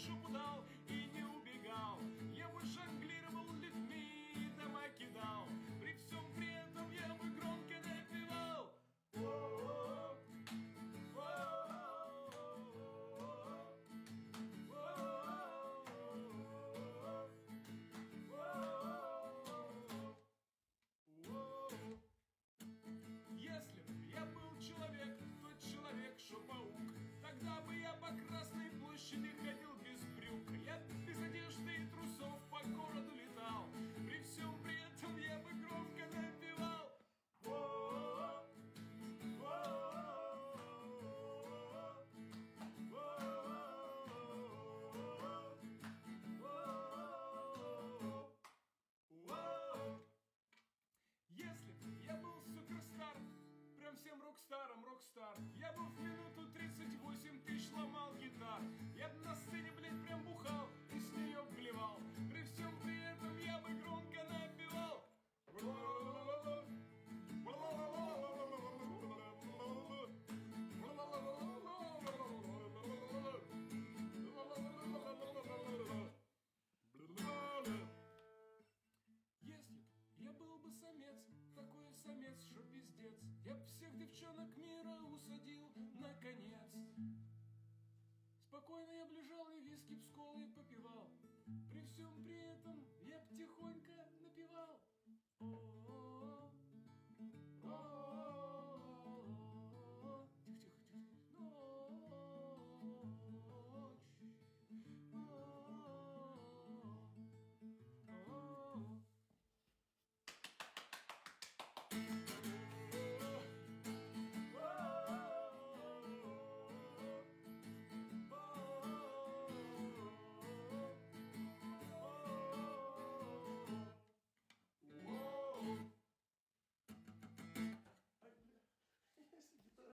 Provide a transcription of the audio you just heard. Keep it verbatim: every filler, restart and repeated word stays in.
шубу дал и не убегал. Я бы жонглировал людьми, дома кидал. При всем при этом я бы громко напевал. О-о-о, если бы я был человек, тот человек, что паук, тогда бы я по Красной площади ходил без брюк. Я без одежды и трусов по городу летал. При всем при этом я бы громко напевал. Если бы я был суперстар, прям всем рок-старом рок-стар, я бы в минуту тридцать восемь тысяч ломал гитар. Я бы на сцене, блядь, прям бухал и с нее блевал. При всем при этом я бы громко напевал. Если б я был бы самец, такой самец, что пиздец, я б всех девчонок мира усадил на конец. Спокойно я б лежал и виски б с колой попивал. При всем при этом